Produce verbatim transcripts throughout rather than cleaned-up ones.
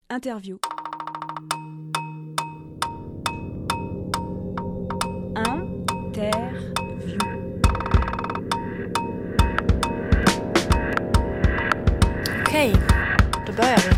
Interview. Interview. Okej, då börjar vi.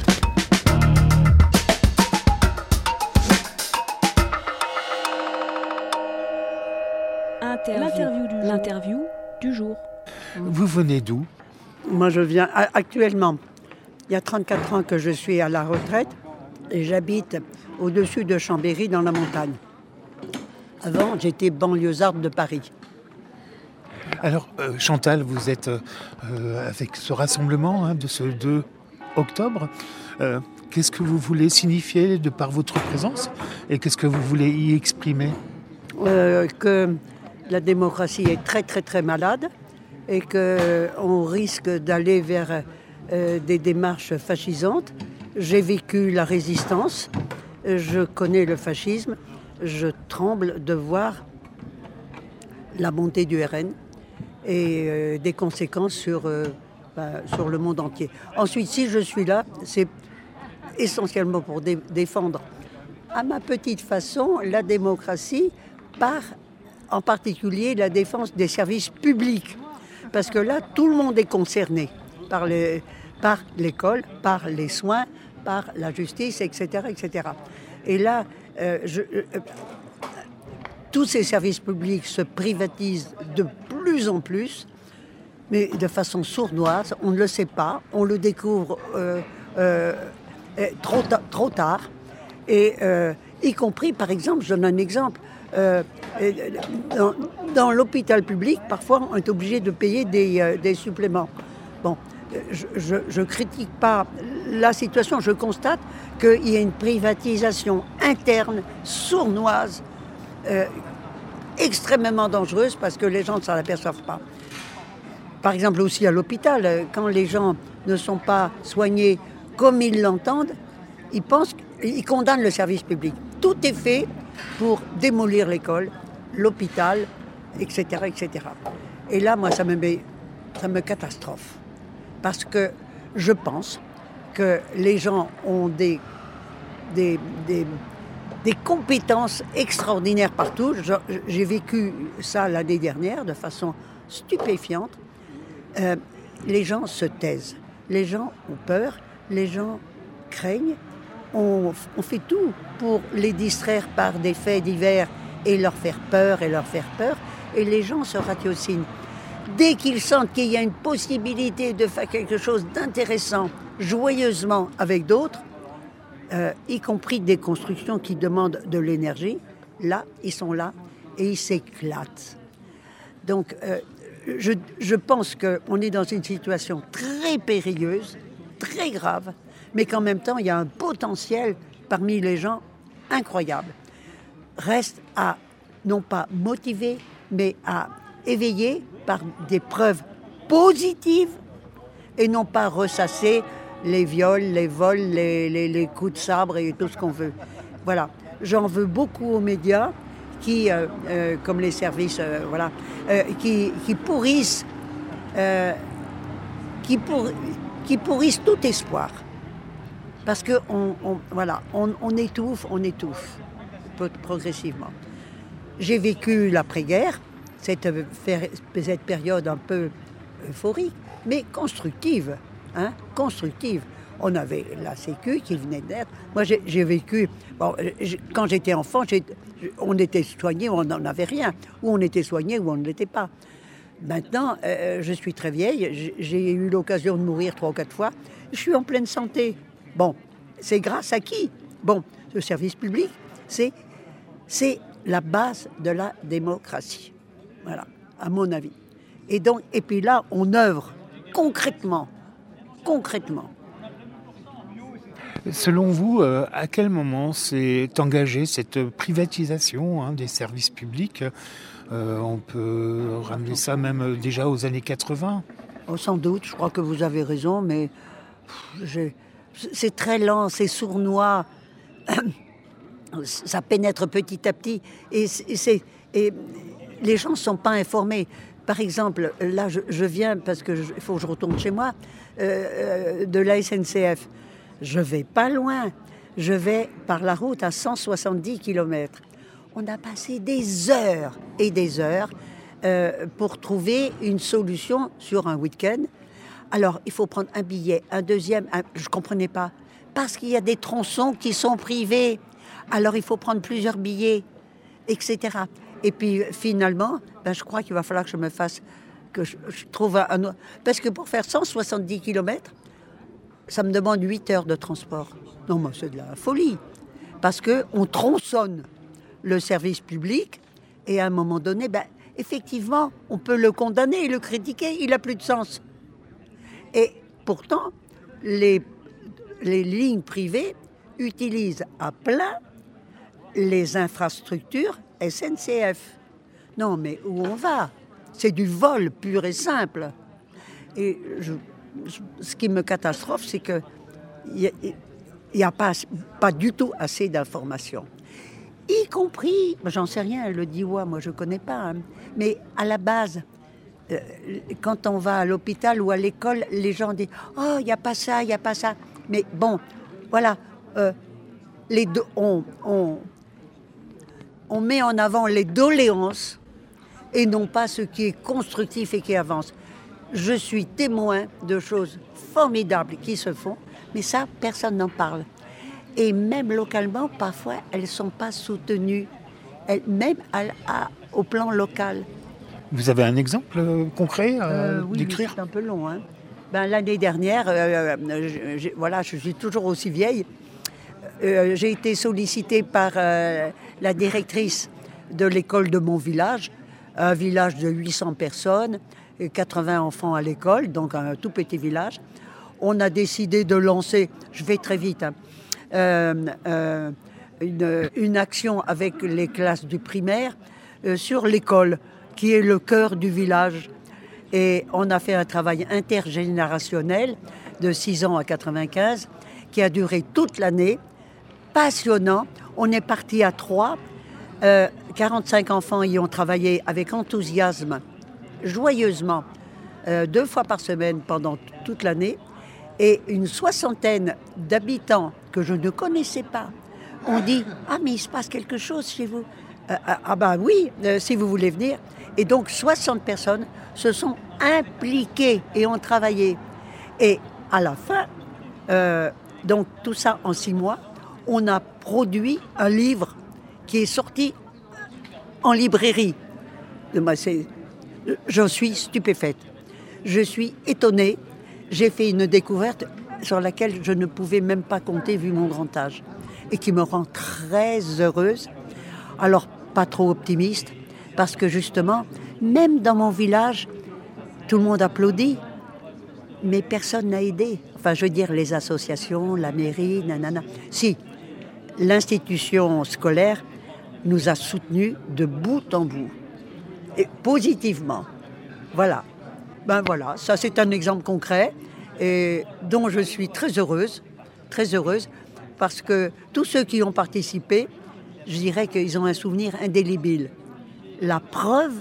Interview. L'interview du jour. L'interview du jour. Vous venez d'où ? Moi, je viens actuellement, il y a trente-quatre ans que je suis à la retraite et j'habite au-dessus de Chambéry dans la montagne. Avant, j'étais banlieusarde de Paris. Alors, euh, Chantal, vous êtes euh, avec ce rassemblement hein, de ce deux octobre. Euh, qu'est-ce que vous voulez signifier de par votre présence et qu'est-ce que vous voulez y exprimer ? euh, Que la démocratie est très très très malade et qu'on risque d'aller vers euh, des démarches fascisantes. J'ai vécu la résistance, je connais le fascisme, je tremble de voir la montée du R N et euh, des conséquences sur, euh, bah, sur le monde entier. Ensuite, si je suis là, c'est essentiellement pour dé- défendre à ma petite façon la démocratie, par en particulier la défense des services publics. Parce que là, tout le monde est concerné par, les, par l'école, par les soins, par la justice, et cetera et cetera. Et là, euh, je, euh, tous ces services publics se privatisent de plus en plus, mais de façon sournoise. On ne le sait pas, on le découvre euh, euh, trop, ta- trop tard. Et euh, y compris, par exemple, je donne un exemple, euh, dans, dans l'hôpital public, parfois, on est obligé de payer des, euh, des suppléments. Bon, je ne critique pas la situation, je constate qu'il y a une privatisation interne, sournoise, euh, extrêmement dangereuse parce que les gens ne s'en aperçoivent pas. Par exemple aussi à l'hôpital, quand les gens ne sont pas soignés comme ils l'entendent, ils pensent, ils condamnent le service public. Tout est fait pour démolir l'école, l'hôpital, et cetera, et cetera. Et là, moi, ça me met, ça me catastrophe. Parce que je pense que les gens ont des, des, des, des compétences extraordinaires partout. J'ai vécu ça l'année dernière de façon stupéfiante. Euh, les gens se taisent, les gens ont peur, les gens craignent. On, on fait tout pour les distraire par des faits divers et leur faire peur et leur faire peur. Et les gens se ratiocinent. Dès qu'ils sentent qu'il y a une possibilité de faire quelque chose d'intéressant, joyeusement avec d'autres, euh, y compris des constructions qui demandent de l'énergie, là, ils sont là et ils s'éclatent. Donc, euh, je, je pense qu'on est dans une situation très périlleuse, très grave, mais qu'en même temps, il y a un potentiel parmi les gens incroyable. Reste à, non pas motiver, mais à éveiller par des preuves positives et non pas ressasser les viols, les vols, les, les, les coups de sabre et tout ce qu'on veut. Voilà. J'en veux beaucoup aux médias qui, euh, euh, comme les services, euh, voilà, euh, qui, qui pourrissent, euh, qui, pour, qui pourrissent tout espoir. Parce que on, on, voilà, on, on étouffe, on étouffe progressivement. J'ai vécu l'après-guerre, cette, cette période un peu euphorique, mais constructive, hein, constructive. On avait la Sécu qui venait d'être. Moi, j'ai, j'ai vécu... Bon, j'ai, quand j'étais enfant, j'ai, on était soigné ou on n'en avait rien. Ou on était soigné ou on ne l'était pas. Maintenant, euh, je suis très vieille. J'ai, j'ai eu l'occasion de mourir trois ou quatre fois. Je suis en pleine santé. Bon, c'est grâce à qui ? Bon, le service public, c'est, c'est la base de la démocratie. Voilà, à mon avis. Et donc, et puis là, on œuvre concrètement, concrètement. Selon vous, euh, à quel moment s'est engagée cette privatisation hein, des services publics ? euh, On peut ramener ça même déjà aux années quatre-vingts. Oh, sans doute, je crois que vous avez raison, mais pff, j'ai... c'est très lent, c'est sournois. Ça pénètre petit à petit. Et, c'est, et les gens ne sont pas informés. Par exemple, là, je, je viens, parce qu'il faut que je retourne chez moi, euh, de la S N C F. Je vais pas loin. Je vais par la route à cent soixante-dix kilomètres. On a passé des heures et des heures euh, pour trouver une solution sur un week-end. Alors, il faut prendre un billet, un deuxième, un... je ne comprenais pas. Parce qu'il y a des tronçons qui sont privés. Alors, il faut prendre plusieurs billets, et cetera. Et puis, finalement, ben, je crois qu'il va falloir que je me fasse, que je, je trouve un, un... Parce que pour faire cent soixante-dix kilomètres, ça me demande huit heures de transport. Non, mais c'est de la folie. Parce qu'on tronçonne le service public et à un moment donné, ben, effectivement, on peut le condamner et le critiquer, il n'a plus de sens. Et pourtant, les, les lignes privées utilisent à plein les infrastructures S N C F. Non, mais où on va? C'est du vol pur et simple. Et je, je, ce qui me catastrophe, c'est que il n'y a, a pas, pas du tout assez d'informations. Y compris, j'en sais rien, le D I W A, moi je ne connais pas, hein, mais à la base, euh, quand on va à l'hôpital ou à l'école, les gens disent « Oh, il n'y a pas ça, il n'y a pas ça ». Mais bon, voilà, euh, les do- on, on, on met en avant les doléances et non pas ce qui est constructif et qui avance. Je suis témoin de choses formidables qui se font, mais ça, personne n'en parle. Et même localement, parfois, elles ne sont pas soutenues, elles, même à, à, au plan local. Vous avez un exemple euh, concret à euh, oui, décrire? Oui, c'est un peu long. Hein. Ben, l'année dernière, euh, je, je, voilà, je suis toujours aussi vieille, euh, j'ai été sollicitée par euh, la directrice de l'école de mon village, un village de huit cents personnes, et quatre-vingts enfants à l'école, donc un tout petit village. On a décidé de lancer, je vais très vite, hein, euh, euh, une, une action avec les classes du primaire euh, sur l'école, qui est le cœur du village. Et on a fait un travail intergénérationnel de six ans à quatre-vingt-quinze, qui a duré toute l'année, passionnant. On est parti à trois, euh, quarante-cinq enfants y ont travaillé avec enthousiasme, joyeusement, euh, deux fois par semaine pendant t- toute l'année. Et une soixantaine d'habitants que je ne connaissais pas ont dit « Ah, mais il se passe quelque chose chez vous euh, ?»« Ah ben oui, euh, si vous voulez venir. » Et donc soixante personnes se sont impliquées et ont travaillé. Et à la fin, euh, donc tout ça en six mois, on a produit un livre qui est sorti en librairie. Moi, c'est, j'en suis stupéfaite. Je suis étonnée. J'ai fait une découverte sur laquelle je ne pouvais même pas compter vu mon grand âge et qui me rend très heureuse. Alors, pas trop optimiste, parce que justement, même dans mon village, tout le monde applaudit, mais personne n'a aidé. Enfin, je veux dire, les associations, la mairie, nanana. Si, l'institution scolaire nous a soutenus de bout en bout, et positivement. Voilà. Ben voilà, ça c'est un exemple concret et dont je suis très heureuse, très heureuse, parce que tous ceux qui ont participé, je dirais qu'ils ont un souvenir indélébile. La preuve,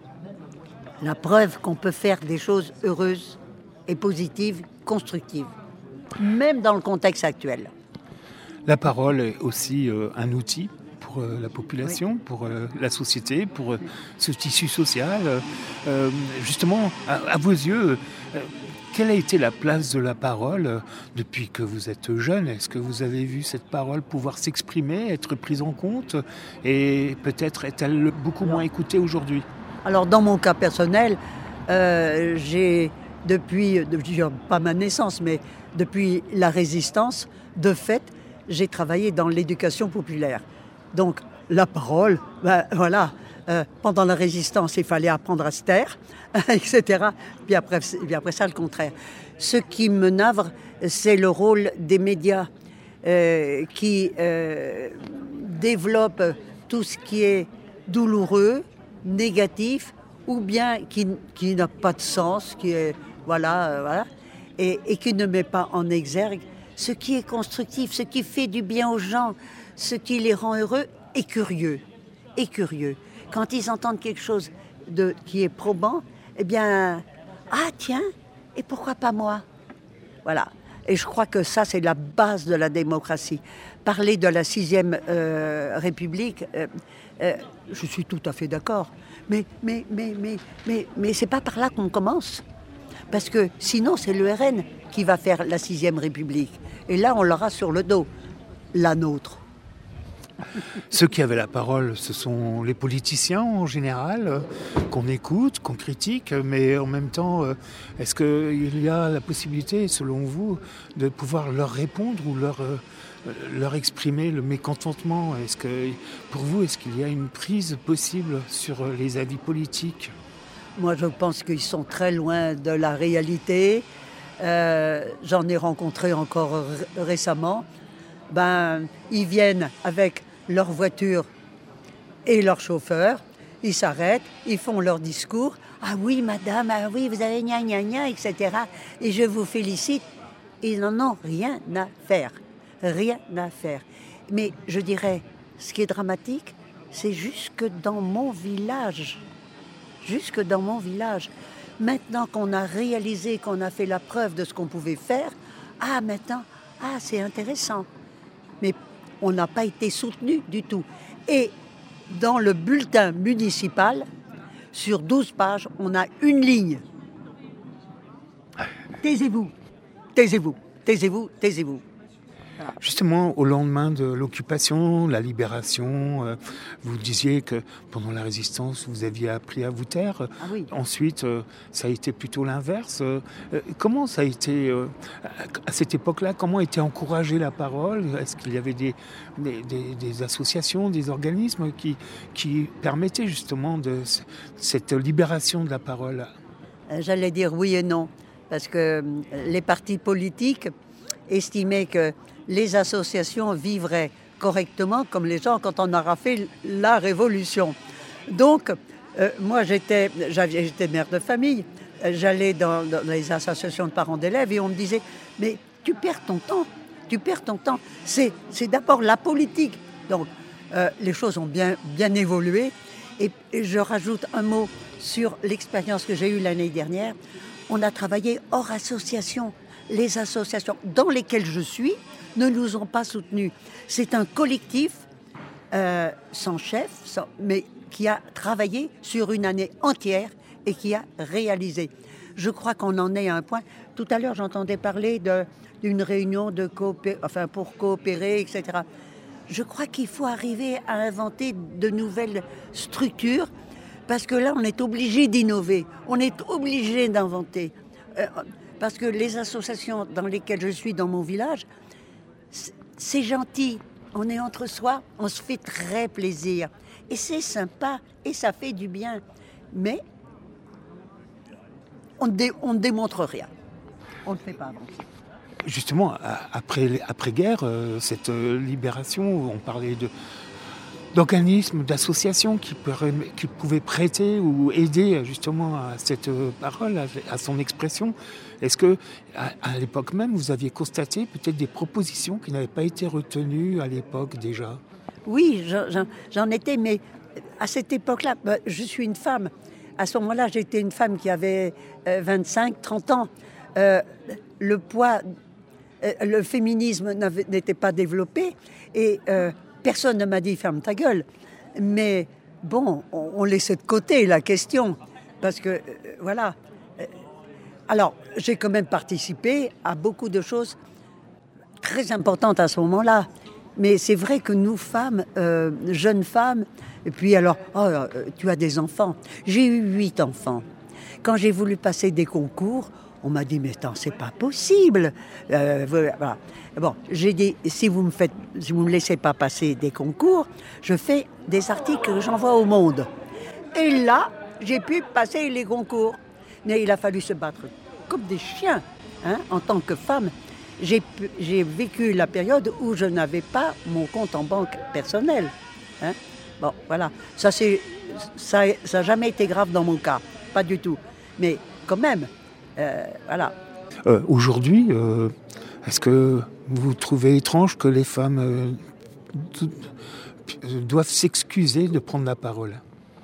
la preuve qu'on peut faire des choses heureuses et positives, constructives, même dans le contexte actuel. La parole est aussi euh, un outil pour euh, la population, oui. pour euh, la société, pour euh, ce tissu social. Euh, justement, à, à vos yeux, euh, quelle a été la place de la parole euh, depuis que vous êtes jeune? Est-ce que vous avez vu cette parole pouvoir s'exprimer, être prise en compte? Et peut-être est-elle beaucoup moins écoutée aujourd'hui? Alors, dans mon cas personnel, euh, j'ai, depuis, depuis, pas ma naissance, mais depuis la résistance, de fait, j'ai travaillé dans l'éducation populaire. Donc, la parole, ben, voilà, euh, pendant la résistance, il fallait apprendre à se taire, et cetera. Puis après, puis après ça, le contraire. Ce qui me navre, c'est le rôle des médias euh, qui euh, développent tout ce qui est douloureux, négatif, ou bien qui, qui n'a pas de sens, qui est, voilà, euh, voilà, et, et qui ne met pas en exergue ce qui est constructif, ce qui fait du bien aux gens, ce qui les rend heureux et curieux. Et curieux. Quand ils entendent quelque chose de, qui est probant, eh bien, ah tiens, et pourquoi pas moi? Voilà. Et je crois que ça, c'est la base de la démocratie. Parler de la sixième euh, République, euh, euh, je suis tout à fait d'accord. Mais, mais, mais, mais, mais, mais c'est pas par là qu'on commence. Parce que sinon, c'est l'U R N qui va faire la sixième République. Et là, on l'aura sur le dos, la nôtre. Ceux qui avaient la parole, ce sont les politiciens en général, euh, qu'on écoute, qu'on critique, mais en même temps, euh, est-ce qu'il y a la possibilité, selon vous, de pouvoir leur répondre ou leur, euh, leur exprimer le mécontentement ? Est-ce que, pour vous, est-ce qu'il y a une prise possible sur les avis politiques ? Moi, je pense qu'ils sont très loin de la réalité. Euh, j'en ai rencontré encore r- récemment. Ben, ils viennent avec leur voiture et leur chauffeur, ils s'arrêtent, ils font leur discours. Ah oui, madame, ah oui, vous avez gna gna gna, et cetera. Et je vous félicite. Ils n'en ont rien à faire. Rien à faire. Mais je dirais, ce qui est dramatique, c'est jusque dans mon village. Jusque dans mon village. Maintenant qu'on a réalisé, qu'on a fait la preuve de ce qu'on pouvait faire, ah, maintenant, ah, c'est intéressant. Mais on n'a pas été soutenu du tout. Et dans le bulletin municipal, sur douze pages, on a une ligne. Taisez-vous, taisez-vous, taisez-vous, taisez-vous. Justement, au lendemain de l'occupation, la libération, euh, vous disiez que pendant la résistance, vous aviez appris à vous taire. Ah oui. Ensuite, euh, ça a été plutôt l'inverse. Euh, comment ça a été, euh, à cette époque-là, comment a été encouragée la parole ? Est-ce qu'il y avait des, des, des, des associations, des organismes qui, qui permettaient justement de cette libération de la parole ? J'allais dire oui et non, parce que les partis politiques estimaient que les associations vivraient correctement comme les gens quand on aura fait la révolution. Donc, euh, moi j'étais, j'étais mère de famille, j'allais dans, dans les associations de parents d'élèves et on me disait « mais tu perds ton temps, tu perds ton temps, c'est, c'est d'abord la politique ». Donc, euh, les choses ont bien, bien évolué et, et je rajoute un mot sur l'expérience que j'ai eue l'année dernière. On a travaillé hors association. Les associations dans lesquelles je suis ne nous ont pas soutenus. C'est un collectif euh, sans chef, sans, mais qui a travaillé sur une année entière et qui a réalisé. Je crois qu'on en est à un point. Tout à l'heure, j'entendais parler de, d'une réunion de coopé- enfin, pour coopérer, et cetera. Je crois qu'il faut arriver à inventer de nouvelles structures parce que là, on est obligé d'innover, on est obligé d'inventer. Euh, Parce que les associations dans lesquelles je suis dans mon village, c'est gentil. On est entre soi, on se fait très plaisir. Et c'est sympa, et ça fait du bien. Mais on ne dé, on démontre rien. On ne fait pas avancer. Justement, après, après-guerre, euh, cette euh, libération, on parlait de, d'organismes, d'associations qui, qui pouvaient prêter ou aider justement à cette euh, parole, à, à son expression. Est-ce que, à, à l'époque même, vous aviez constaté peut-être des propositions qui n'avaient pas été retenues à l'époque déjà ? Oui, j'en, j'en étais, mais à cette époque-là, bah, je suis une femme. À ce moment-là, j'étais une femme qui avait euh, vingt-cinq, trente ans. Euh, le poids, euh, le féminisme n'était pas développé et euh, personne ne m'a dit « ferme ta gueule ». Mais bon, on, on laissait de côté la question parce que, euh, voilà. Alors, j'ai quand même participé à beaucoup de choses très importantes à ce moment-là. Mais c'est vrai que nous, femmes, euh, jeunes femmes, et puis alors, oh, euh, tu as des enfants. J'ai eu huit enfants. Quand j'ai voulu passer des concours, on m'a dit, mais attends, c'est pas possible. Euh, voilà. Bon, j'ai dit, si vous me faites, si vous me laissez pas passer des concours, je fais des articles que j'envoie au monde. Et là, j'ai pu passer les concours. Mais il a fallu se battre comme des chiens, hein, en tant que femme. J'ai, j'ai vécu la période où je n'avais pas mon compte en banque personnel. Hein. Bon, voilà. Ça, c'est, ça, ça n'a jamais été grave dans mon cas. Pas du tout. Mais quand même, euh, voilà. Euh, aujourd'hui, euh, est-ce que vous trouvez étrange que les femmes euh, doivent s'excuser de prendre la parole ?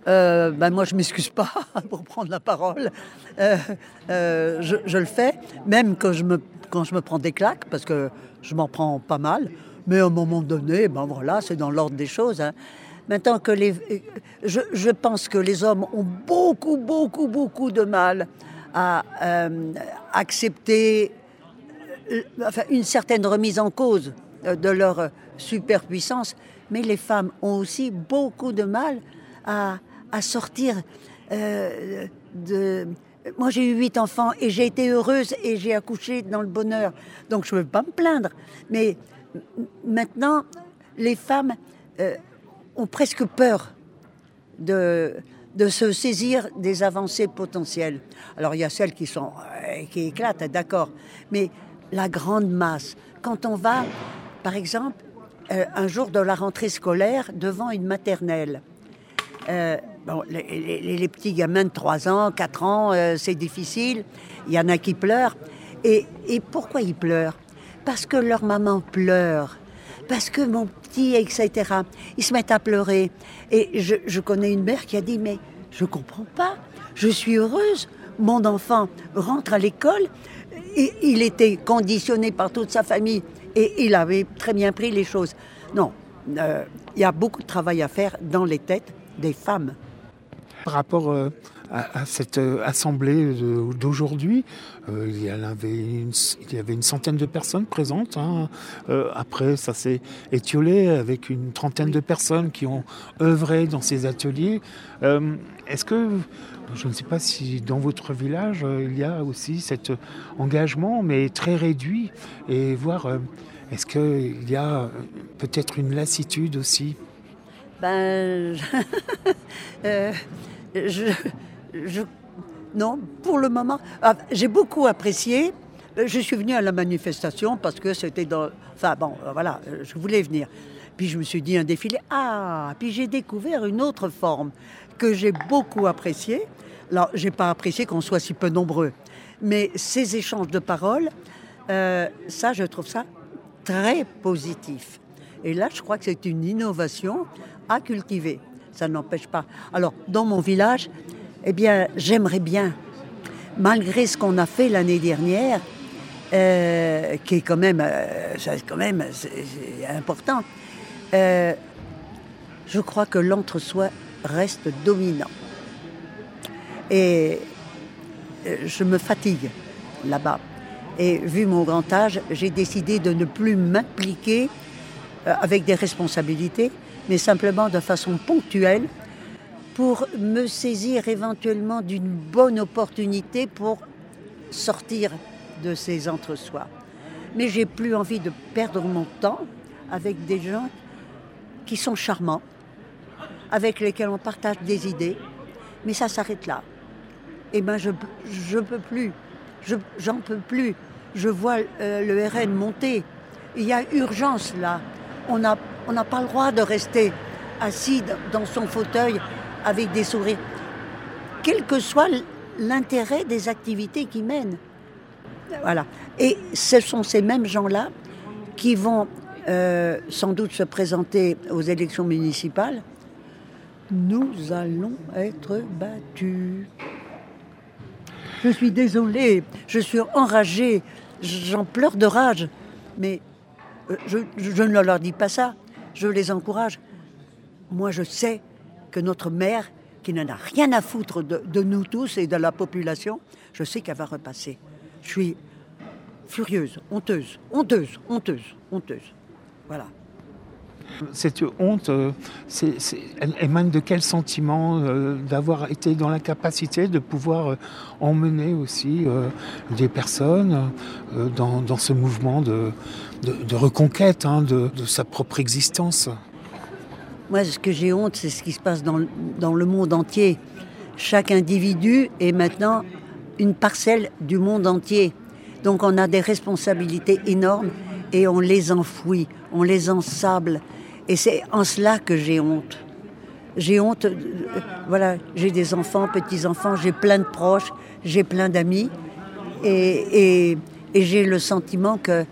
euh, ben moi je ne m'excuse pas pour prendre la parole. Euh, euh, je, je le fais, même quand je, me, quand je me prends des claques, parce que je m'en prends pas mal. Mais à un moment donné, ben voilà, c'est dans l'ordre des choses. Hein. Maintenant que les, je, je pense que les hommes ont beaucoup, beaucoup, beaucoup de mal à euh, accepter euh, enfin, une certaine remise en cause de leur superpuissance. Mais les femmes ont aussi beaucoup de mal à, à sortir euh, de... Moi, j'ai eu huit enfants et j'ai été heureuse et j'ai accouché dans le bonheur. Donc, je ne veux pas me plaindre. Mais maintenant, les femmes euh, ont presque peur de, de se saisir des avancées potentielles. Alors, il y a celles qui, sont, euh, qui éclatent, d'accord. Mais la grande masse, quand on va, par exemple, euh, un jour de la rentrée scolaire devant une maternelle, euh, bon, les, les, les petits gamins de trois ans, quatre ans, euh, c'est difficile. Il y en a qui pleurent. Et, et pourquoi ils pleurent ? Parce que leur maman pleure. Parce que mon petit, et cetera. Ils se mettent à pleurer. Et je, je connais une mère qui a dit, mais je ne comprends pas. Je suis heureuse. Mon enfant rentre à l'école. Et il était conditionné par toute sa famille. Et il avait très bien pris les choses. Non, euh, il y a beaucoup de travail à faire dans les têtes des femmes. Par rapport euh, à, à cette euh, assemblée de, d'aujourd'hui, euh, il, y avait une, il y avait une centaine de personnes présentes. Hein. Euh, après, ça s'est étiolé avec une trentaine de personnes qui ont œuvré dans ces ateliers. Euh, est-ce que, je ne sais pas si dans votre village, euh, il y a aussi cet engagement, mais très réduit, et voir, euh, est-ce qu'il y a peut-être une lassitude aussi ? Ben, euh, je, je, non, pour le moment, ah, j'ai beaucoup apprécié. Je suis venue à la manifestation parce que c'était dans, enfin bon, voilà, je voulais venir. Puis je me suis dit un défilé. Ah, puis j'ai découvert une autre forme que j'ai beaucoup appréciée. Alors, j'ai pas apprécié qu'on soit si peu nombreux, mais ces échanges de paroles, euh, ça, je trouve ça très positif. Et là, je crois que c'est une innovation à cultiver. Ça n'empêche pas. Alors, dans mon village, eh bien, j'aimerais bien, malgré ce qu'on a fait l'année dernière, euh, qui est quand même, euh, c'est quand même c'est, c'est important, euh, je crois que l'entre-soi reste dominant. Et je me fatigue là-bas. Et vu mon grand âge, j'ai décidé de ne plus m'impliquer avec des responsabilités, mais simplement de façon ponctuelle pour me saisir éventuellement d'une bonne opportunité pour sortir de ces entre-soi. Mais j'ai plus envie de perdre mon temps avec des gens qui sont charmants, avec lesquels on partage des idées, mais ça s'arrête là. Eh bien, je ne peux plus, je, j'en peux plus. Je vois euh, le R N monter. Il y a urgence là. On n'a on n'a pas le droit de rester assis dans son fauteuil avec des sourires. Quel que soit l'intérêt des activités qu'ils mènent. Voilà. Et ce sont ces mêmes gens-là qui vont euh, sans doute se présenter aux élections municipales. Nous allons être battus. Je suis désolée, je suis enragée, j'en pleure de rage. Mais je, je ne leur dis pas ça, je les encourage. Moi, je sais que notre mère, qui n'en a rien à foutre de, de nous tous et de la population, je sais qu'elle va repasser. Je suis furieuse, honteuse, honteuse, honteuse, honteuse. Voilà. Cette honte, euh, c'est, c'est, elle émane de quel sentiment euh, d'avoir été dans la capacité de pouvoir euh, emmener aussi euh, des personnes euh, dans, dans ce mouvement de, de, de reconquête hein, de, de sa propre existence? Moi, ce que j'ai honte, c'est ce qui se passe dans, dans le monde entier. Chaque individu est maintenant une parcelle du monde entier. Donc on a des responsabilités énormes et on les enfouit, on les ensable. Et c'est en cela que j'ai honte. J'ai honte, euh, voilà, j'ai des enfants, petits-enfants, j'ai plein de proches, j'ai plein d'amis. Et, et, et j'ai le sentiment que,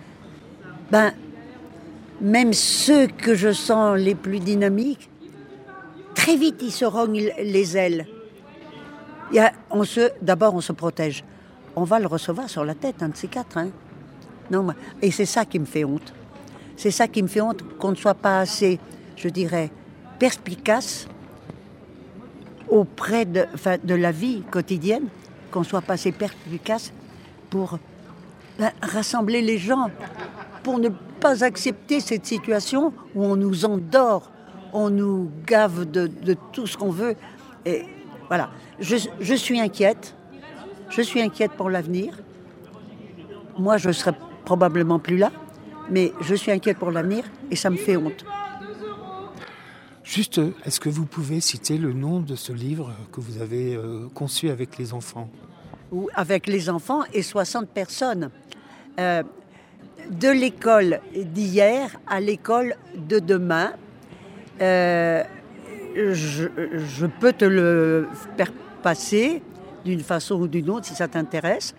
ben, même ceux que je sens les plus dynamiques très vite, ils se rognent les ailes. Il y a, on se, d'abord, on se protège. On va le recevoir sur la tête, un de ces quatre. Hein. Non, et c'est ça qui me fait honte. C'est ça qui me fait honte, qu'on ne soit pas assez, je dirais, perspicace auprès de, enfin, de la vie quotidienne, qu'on ne soit pas assez perspicace pour ben, rassembler les gens, pour ne pas accepter cette situation où on nous endort, on nous gave de, de tout ce qu'on veut. Et voilà, je, je suis inquiète, je suis inquiète pour l'avenir. Moi, je serai probablement plus là, mais je suis inquiète pour l'avenir et ça me fait honte. Juste, est-ce que vous pouvez citer le nom de ce livre que vous avez euh, conçu avec les enfants ? Ou avec les enfants et soixante personnes. Euh, de l'école d'hier à l'école de demain. Euh, je, je peux te le faire passer d'une façon ou d'une autre si ça t'intéresse.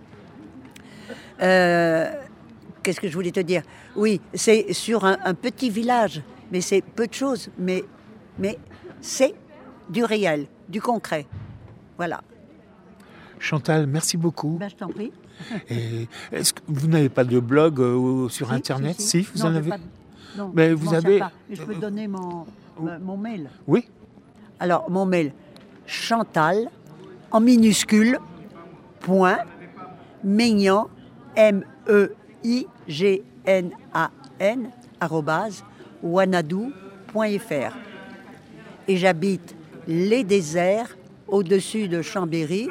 Euh, qu'est-ce que je voulais te dire ? Oui, c'est sur un, un petit village, mais c'est peu de choses, mais, mais c'est du réel, du concret. Voilà. Chantal, merci beaucoup. Ben, je t'en prie. Et est-ce que vous n'avez pas de blog euh, sur si, Internet ? Si, si. si vous non, en avez. Pas de... Non, mais je vous avez. Pas. Je peux te donner mon, euh, mon mail. Oui. Alors, mon mail, Chantal, en minuscule, point, Maignan, M E I G N A N, arrobase, wanadoo point f r. Et j'habite les déserts, au-dessus de Chambéry.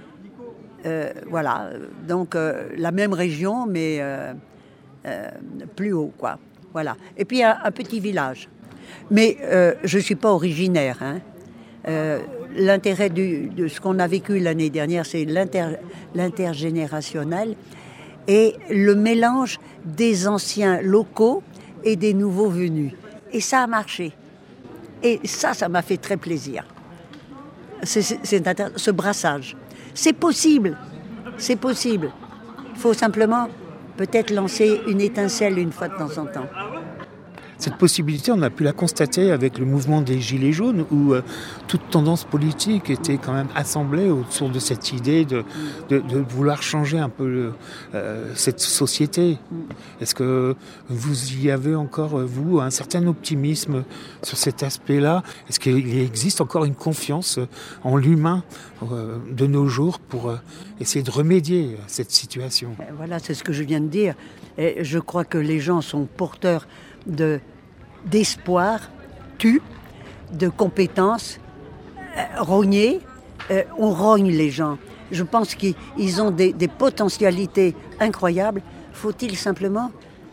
Euh, voilà, donc euh, la même région, mais euh, euh, plus haut, quoi. Voilà. Et puis un, un petit village. Mais euh, je ne suis pas originaire. Hein. Euh, l'intérêt du, de ce qu'on a vécu l'année dernière, c'est l'inter, l'intergénérationnel et le mélange des anciens locaux et des nouveaux venus. Et ça a marché. Et ça, ça m'a fait très plaisir. C'est, c'est, c'est inter... ce brassage. C'est possible, c'est possible. Il faut simplement peut-être lancer une étincelle une fois de temps en temps. Cette possibilité, on a pu la constater avec le mouvement des Gilets jaunes, où euh, toute tendance politique était quand même assemblée autour de cette idée de, de, de vouloir changer un peu le, euh, cette société. Est-ce que vous y avez encore, vous, un certain optimisme sur cet aspect-là ? Est-ce qu'il existe encore une confiance en l'humain euh, de nos jours pour euh, essayer de remédier à cette situation ? Voilà, c'est ce que je viens de dire. Et je crois que les gens sont porteurs de, d'espoir, tu, de compétences, euh, rognées. Euh, on rogne les gens. Je pense qu'ils ont des, des potentialités incroyables. Faut-il simplement,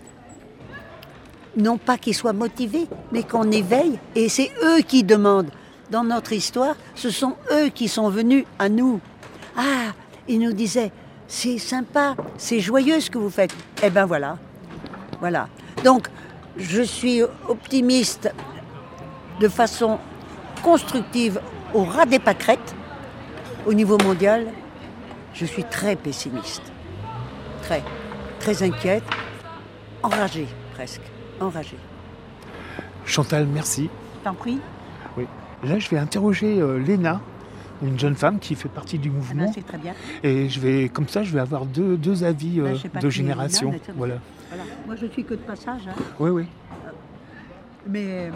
non pas qu'ils soient motivés, mais qu'on éveille. Et c'est eux qui demandent. Dans notre histoire, ce sont eux qui sont venus à nous. Ah, ils nous disaient, c'est sympa, c'est joyeux ce que vous faites. Eh ben voilà, voilà. Donc, je suis optimiste de façon constructive au ras des pâquerettes. Au niveau mondial, je suis très pessimiste. Très, très inquiète, enragée presque, enragée. Chantal, merci. T'en prie. Oui. Là, je vais interroger euh, Léna, une jeune femme qui fait partie du mouvement. Ah ben, c'est très bien. Et je vais, comme ça, je vais avoir deux, deux avis euh, ben, de génération. Léna, voilà. Voilà. Moi, je suis que de passage. Hein. Oui, oui. Mais euh,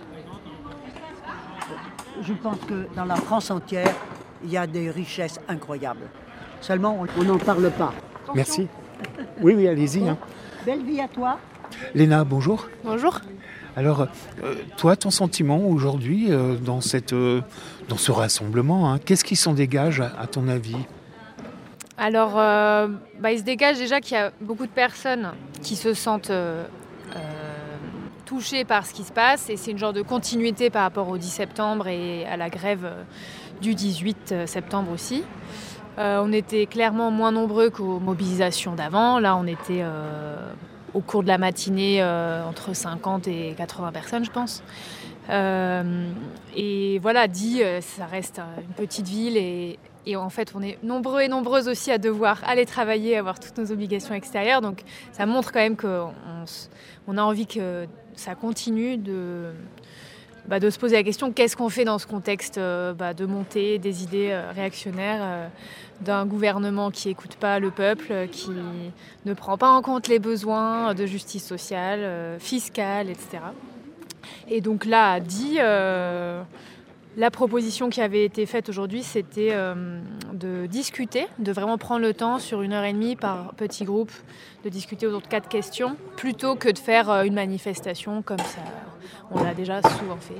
je pense que dans la France entière, il y a des richesses incroyables. Seulement, on n'en parle pas. Merci. Oui, oui, allez-y. Bon, hein. Belle vie à toi. Léna, bonjour. Bonjour. Alors, euh, toi, ton sentiment aujourd'hui euh, dans, cette, euh, dans ce rassemblement, hein, qu'est-ce qui s'en dégage à, à ton avis ? Alors, euh, bah, il se dégage déjà qu'il y a beaucoup de personnes qui se sentent euh, euh, touchées par ce qui se passe et c'est une genre de continuité par rapport au dix septembre et à la grève du dix-huit septembre aussi. Euh, on était clairement moins nombreux qu'aux mobilisations d'avant. Là, on était euh, au cours de la matinée euh, entre cinquante et quatre-vingts personnes, je pense. Euh, et voilà, dit, ça reste une petite ville et Et en fait, on est nombreux et nombreuses aussi à devoir aller travailler, avoir toutes nos obligations extérieures. Donc, ça montre quand même qu'on on a envie que ça continue, de, bah, de se poser la question qu'est-ce qu'on fait dans ce contexte euh, bah, de montée des idées euh, réactionnaires euh, d'un gouvernement qui n'écoute pas le peuple, qui ne prend pas en compte les besoins de justice sociale, euh, fiscale, et cetera. Et donc là, a dit, euh, la proposition qui avait été faite aujourd'hui, c'était euh, de discuter, de vraiment prendre le temps sur une heure et demie par petit groupe, de discuter autour de quatre questions, plutôt que de faire euh, une manifestation comme ça, on l'a déjà souvent fait.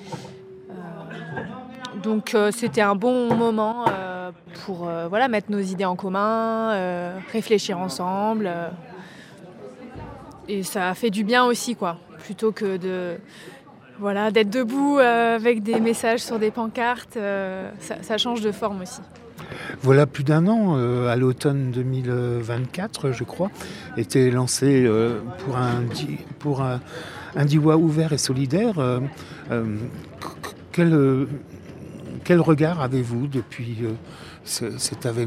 Euh, donc euh, c'était un bon moment euh, pour euh, voilà, mettre nos idées en commun, euh, réfléchir ensemble. Euh, et ça a fait du bien aussi, quoi, plutôt que de... Voilà, d'être debout euh, avec des messages sur des pancartes, euh, ça, ça change de forme aussi. Voilà plus d'un an, euh, à l'automne deux mille vingt-quatre, je crois, était lancé euh, pour un, pour un, un D I W A ouvert et solidaire. Euh, euh, quel, euh, quel regard avez-vous depuis euh, ce, cet avènement ?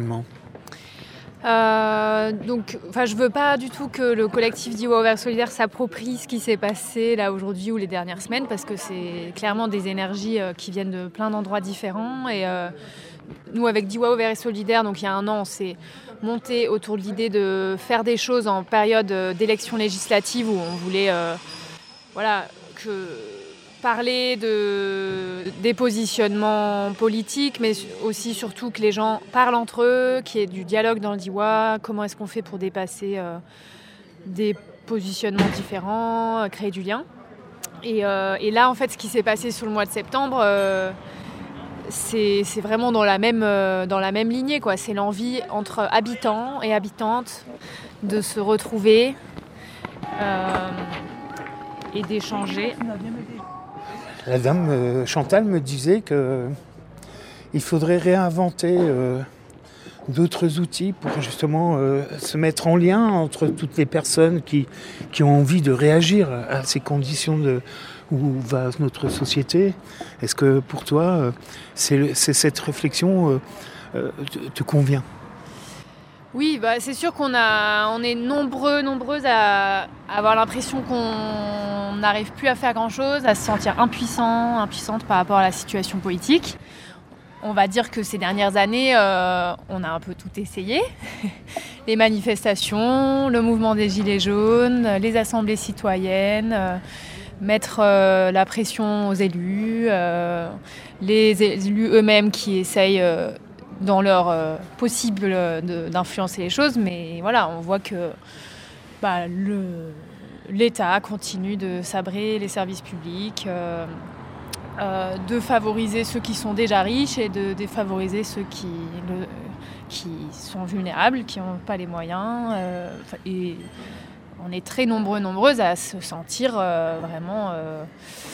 Euh, donc, enfin, je veux pas du tout que le collectif D I W A Ouvert Solidaire s'approprie ce qui s'est passé là aujourd'hui ou les dernières semaines, parce que c'est clairement des énergies euh, qui viennent de plein d'endroits différents. Et euh, nous, avec D I W A Ouvert et Solidaire, donc il y a un an, on s'est monté autour de l'idée de faire des choses en période d'élection législative où on voulait, euh, voilà, que parler de, des positionnements politiques, mais aussi surtout que les gens parlent entre eux, qu'il y ait du dialogue dans le D I W A, comment est-ce qu'on fait pour dépasser euh, des positionnements différents, euh, créer du lien. Et, euh, et là, en fait, ce qui s'est passé sur le mois de septembre, euh, c'est, c'est vraiment dans la même, euh, dans la même lignée, quoi. C'est l'envie entre habitants et habitantes de se retrouver euh, et d'échanger. La dame euh, Chantal me disait qu'il faudrait réinventer euh, d'autres outils pour justement euh, se mettre en lien entre toutes les personnes qui, qui ont envie de réagir à ces conditions de, où va notre société. Est-ce que pour toi, euh, c'est, c'est cette réflexion euh, euh, te, te convient ? Oui, bah c'est sûr qu'on a, on est nombreux, nombreuses à avoir l'impression qu'on n'arrive plus à faire grand-chose, à se sentir impuissant, impuissante par rapport à la situation politique. On va dire que ces dernières années, euh, on a un peu tout essayé. Les manifestations, le mouvement des Gilets jaunes, les assemblées citoyennes, euh, mettre euh, la pression aux élus, euh, les élus eux-mêmes qui essayent... Euh, dans leur euh, possible de, d'influencer les choses, mais voilà, on voit que bah, le, l'État continue de sabrer les services publics, euh, euh, de favoriser ceux qui sont déjà riches et de défavoriser ceux qui, le, qui sont vulnérables, qui n'ont pas les moyens. Euh, et on est très nombreux, nombreuses à se sentir euh, vraiment... Euh,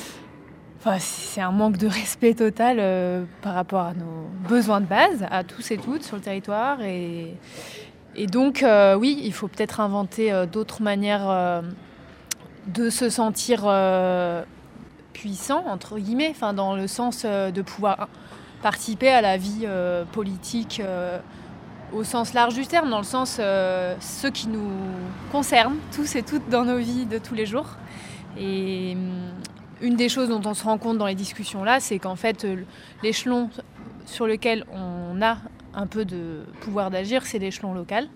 Enfin, c'est un manque de respect total euh, par rapport à nos besoins de base, à tous et toutes sur le territoire. Et, et donc, euh, oui, il faut peut-être inventer euh, d'autres manières euh, de se sentir euh, puissant, entre guillemets, enfin, dans le sens euh, de pouvoir participer à la vie euh, politique euh, au sens large du terme, dans le sens euh, ceux qui nous concernent, tous et toutes dans nos vies de tous les jours. Et... Une des choses dont on se rend compte dans les discussions là, c'est qu'en fait, l'échelon sur lequel on a un peu de pouvoir d'agir, c'est l'échelon local.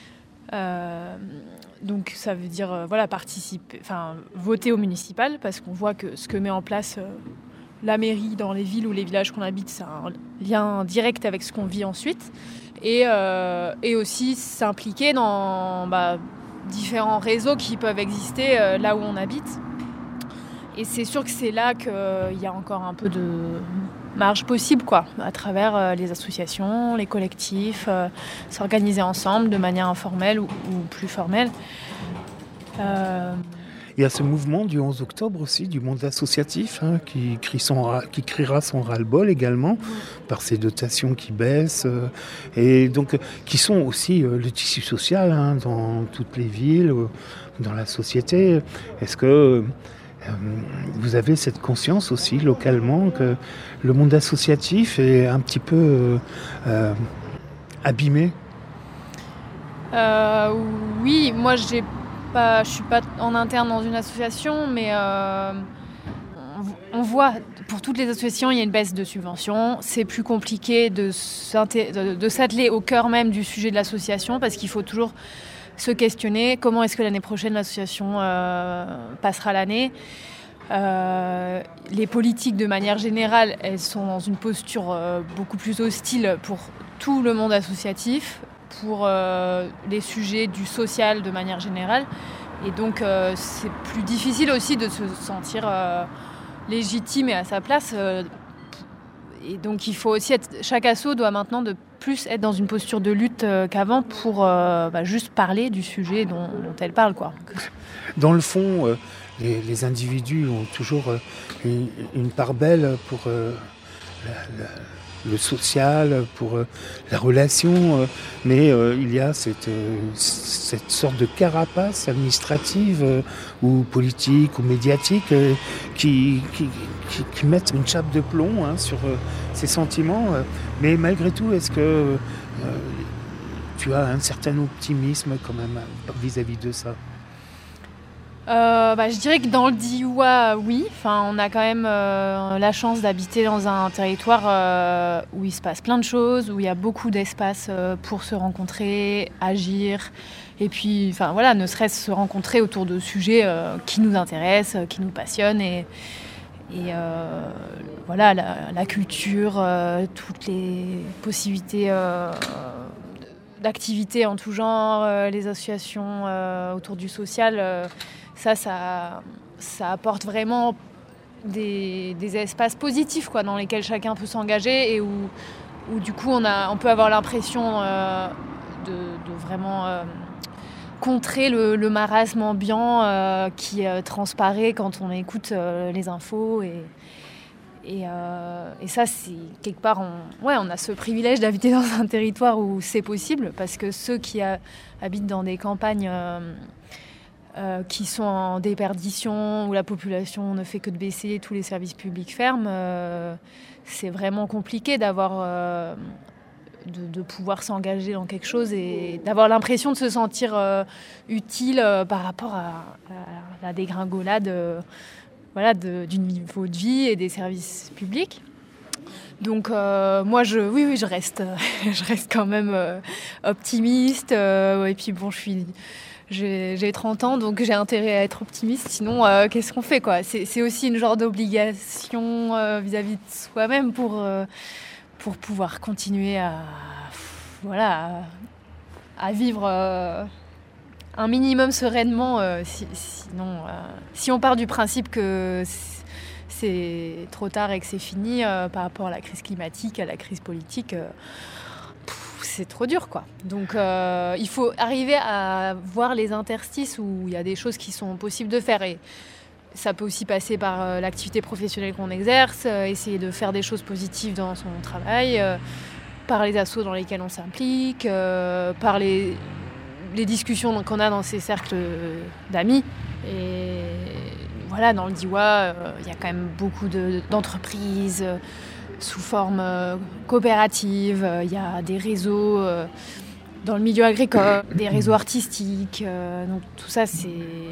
Euh, donc ça veut dire euh, voilà, participer, enfin, voter au municipal, parce qu'on voit que ce que met en place euh, la mairie dans les villes ou les villages qu'on habite, c'est un lien direct avec ce qu'on vit ensuite. Et, euh, et aussi s'impliquer dans bah, différents réseaux qui peuvent exister euh, là où on habite. Et c'est sûr que c'est là qu'il euh, y a encore un peu de marge possible, quoi, à travers euh, les associations, les collectifs, euh, s'organiser ensemble de manière informelle ou, ou plus formelle. Euh... Il y a ce mouvement du onze octobre aussi, du monde associatif, hein, qui, crie son, qui criera son ras-le-bol également, mmh. par ces dotations qui baissent, euh, et donc qui sont aussi euh, le tissu social hein, dans toutes les villes, euh, dans la société. Est-ce que... Euh, vous avez cette conscience aussi localement que le monde associatif est un petit peu euh, euh, abîmé ? euh, Oui, moi j'ai pas, je suis pas en interne dans une association, mais euh, on on, on voit, pour toutes les associations, il y a une baisse de subventions. C'est plus compliqué de, de, de s'atteler au cœur même du sujet de l'association parce qu'il faut toujours se questionner comment est-ce que l'année prochaine l'association euh, passera l'année. Euh, les politiques de manière générale, elles sont dans une posture euh, beaucoup plus hostile pour tout le monde associatif, pour euh, les sujets du social de manière générale. Et donc euh, c'est plus difficile aussi de se sentir euh, légitime et à sa place. Euh, et donc il faut aussi être, chaque asso doit maintenant de plus être dans une posture de lutte euh, qu'avant pour euh, bah, juste parler du sujet dont, dont elle parle, quoi. Dans le fond, euh, les, les individus ont toujours euh, une, une part belle pour euh, la, la, le social, pour euh, la relation, euh, mais euh, il y a cette, euh, cette sorte de carapace administrative euh, ou politique ou médiatique euh, qui, qui, qui, qui mettent une chape de plomb hein, sur euh, ces sentiments. Euh, mais malgré tout, est-ce que euh, tu as un certain optimisme quand même vis-à-vis de ça ? Euh, bah, je dirais que dans le Diois, oui. Enfin, on a quand même euh, la chance d'habiter dans un territoire euh, où il se passe plein de choses, où il y a beaucoup d'espace euh, pour se rencontrer, agir, et puis, enfin voilà, ne serait-ce se rencontrer autour de sujets euh, qui nous intéressent, euh, qui nous passionnent, et, et euh, voilà, la, la culture, euh, toutes les possibilités euh, d'activités en tout genre, euh, les associations euh, autour du social. Euh, Ça, ça, ça apporte vraiment des, des espaces positifs quoi, dans lesquels chacun peut s'engager et où, où du coup on, a, on peut avoir l'impression euh, de, de vraiment euh, contrer le, le marasme ambiant euh, qui euh, transparaît quand on écoute euh, les infos. Et, et, euh, et ça, c'est quelque part, on, ouais, on a ce privilège d'habiter dans un territoire où c'est possible parce que ceux qui a, habitent dans des campagnes... Euh, Euh, qui sont en déperdition, où la population ne fait que de baisser, tous les services publics ferment, euh, c'est vraiment compliqué d'avoir, euh, de, de pouvoir s'engager dans quelque chose et d'avoir l'impression de se sentir euh, utile euh, par rapport à, à la dégringolade euh, voilà, de, du niveau de vie et des services publics. Donc euh, moi, je, oui, oui, je reste, je reste quand même euh, optimiste. Euh, et puis bon, je suis... J'ai, j'ai trente ans, donc j'ai intérêt à être optimiste. Sinon, euh, qu'est-ce qu'on fait quoi ? c'est, c'est aussi une genre d'obligation euh, vis-à-vis de soi-même pour, euh, pour pouvoir continuer à, voilà, à, à vivre euh, un minimum sereinement. Euh, si, sinon, euh, si on part du principe que c'est, c'est trop tard et que c'est fini euh, par rapport à la crise climatique, à la crise politique... Euh, c'est trop dur, quoi. Donc, euh, il faut arriver à voir les interstices où il y a des choses qui sont possibles de faire. Et ça peut aussi passer par euh, l'activité professionnelle qu'on exerce, euh, essayer de faire des choses positives dans son travail, euh, par les assos dans lesquels on s'implique, euh, par les, les discussions qu'on a dans ces cercles d'amis. Et voilà, dans le Diois, euh, il y a quand même beaucoup de, d'entreprises, euh, sous forme euh, coopérative, il euh, y a des réseaux euh, dans le milieu agricole, des réseaux artistiques, euh, donc tout ça c'est...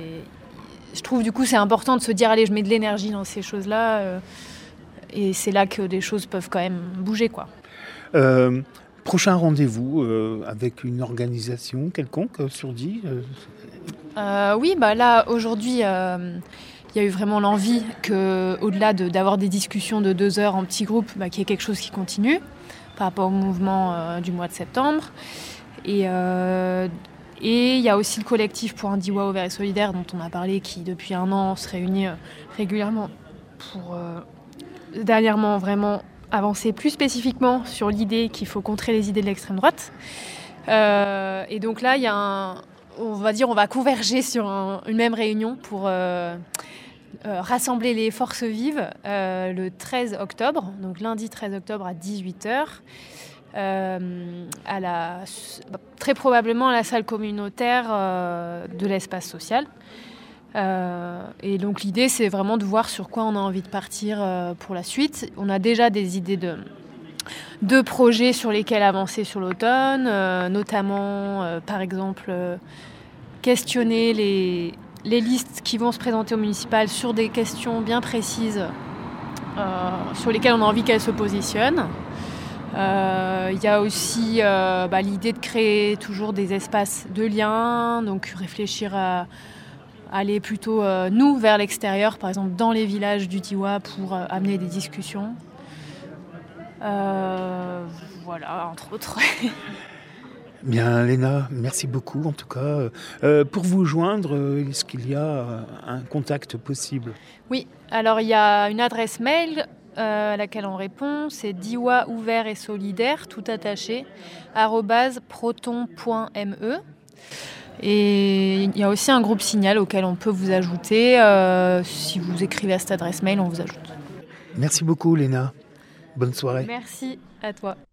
Je trouve du coup c'est important de se dire allez je mets de l'énergie dans ces choses-là euh, et c'est là que des choses peuvent quand même bouger quoi. Euh, prochain rendez-vous euh, avec une organisation quelconque sur Die euh... Euh, Oui, bah là aujourd'hui... Euh, Il y a eu vraiment l'envie qu'au-delà de, d'avoir des discussions de deux heures en petits groupes, bah, qu'il y ait quelque chose qui continue par rapport au mouvement euh, du mois de septembre. Et euh, et il y a aussi le collectif pour un Diois ouvert et solidaire dont on a parlé, qui depuis un an se réunit euh, régulièrement pour euh, dernièrement vraiment avancer plus spécifiquement sur l'idée qu'il faut contrer les idées de l'extrême droite. Euh, et donc là, il y a un... On va dire on va converger sur un, une même réunion pour euh, euh, rassembler les forces vives euh, le treize octobre, donc lundi treize octobre à dix-huit heures, euh, à la, très probablement à la salle communautaire euh, de l'espace social. Euh, et donc l'idée c'est vraiment de voir sur quoi on a envie de partir euh, pour la suite. On a déjà des idées de... deux projets sur lesquels avancer sur l'automne, euh, notamment, euh, par exemple, euh, questionner les, les listes qui vont se présenter au municipal sur des questions bien précises euh, sur lesquelles on a envie qu'elle se positionne. Il euh, y a aussi euh, bah, l'idée de créer toujours des espaces de lien, donc réfléchir à aller plutôt, euh, nous, vers l'extérieur, par exemple dans les villages du Diois pour euh, amener des discussions. Euh, voilà, entre autres. Bien, Léna, merci beaucoup en tout cas. Euh, pour vous joindre, est-ce qu'il y a un contact possible ? Oui, alors il y a une adresse mail euh, à laquelle on répond, c'est diois ouvert et solidaire, tout attaché, arobase proton point me. Et il y a aussi un groupe Signal auquel on peut vous ajouter. Euh, si vous écrivez à cette adresse mail, on vous ajoute. Merci beaucoup, Léna. Bonne soirée. Merci à toi.